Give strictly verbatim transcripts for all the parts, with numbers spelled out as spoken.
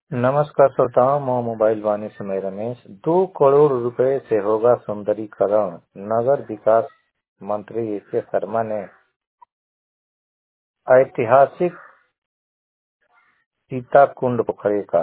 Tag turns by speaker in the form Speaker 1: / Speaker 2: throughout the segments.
Speaker 1: नमस्कार श्रोताओं, मैं मोबाइल वाणी से मैं रमेश। दो करोड़ रुपए से होगा सुंदरीकरण, नगर विकास मंत्री ए के शर्मा ने ऐतिहासिक सीताकुंड पोखरे का।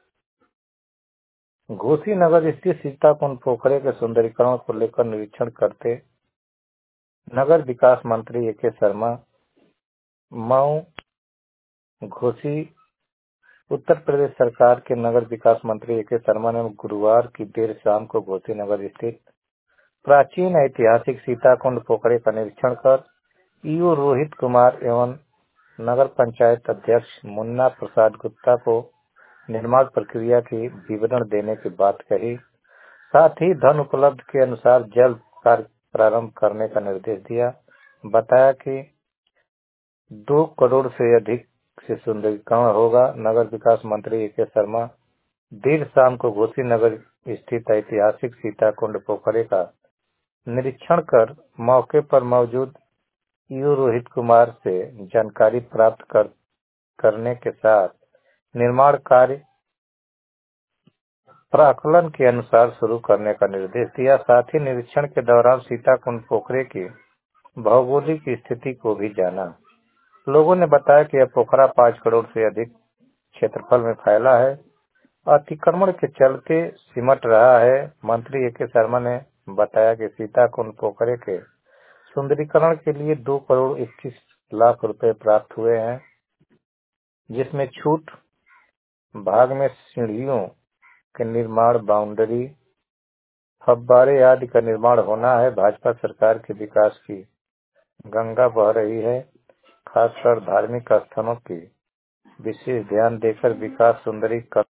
Speaker 1: घोसी नगर स्थित सीताकुंड पोखरे के सुंदरीकरण को लेकर निरीक्षण करते नगर विकास मंत्री ए के शर्मा मऊ घोसी उत्तर प्रदेश सरकार के नगर विकास मंत्री ए के शर्मा ने गुरुवार की देर शाम को घोसी नगर स्थित प्राचीन ऐतिहासिक सीताकुंड पोखरे का निरीक्षण कर ईओ रोहित कुमार एवं नगर पंचायत अध्यक्ष मुन्ना प्रसाद गुप्ता को निर्माण प्रक्रिया की विवरण देने की बात कही। साथ ही धन उपलब्ध के अनुसार जल्द कार्य प्रारंभ करने का निर्देश दिया। बताया कि दो करोड़ से अधिक से सुंदरीकरण होगा। नगर विकास मंत्री ए के शर्मा देर शाम को घोसी नगर स्थित ऐतिहासिक सीताकुंड पोखरे का निरीक्षण कर मौके पर मौजूद ईओ रोहित कुमार से जानकारी प्राप्त कर, करने के साथ निर्माण कार्य प्राक्कलन के अनुसार शुरू करने का निर्देश दिया। साथ ही निरीक्षण के दौरान सीताकुंड पोखरे की भौगोलिक स्थिति को भी जाना। लोगों ने बताया कि यह पोखरा पाँच करोड़ से अधिक क्षेत्रफल में फैला है, अतिक्रमण के चलते सिमट रहा है। मंत्री ए के शर्मा ने बताया कि सीताकुंड पोखरे के सुंदरीकरण के लिए दो करोड़ इक्कीस लाख रुपए प्राप्त हुए हैं, जिसमें छूट भाग में सीढ़ियों के निर्माण, बाउंड्री, फव्वारे आदि का निर्माण होना है। भाजपा सरकार के विकास की गंगा बह रही है, खासकर धार्मिक स्थलों की विशेष ध्यान देकर विकास सुंदरीकरण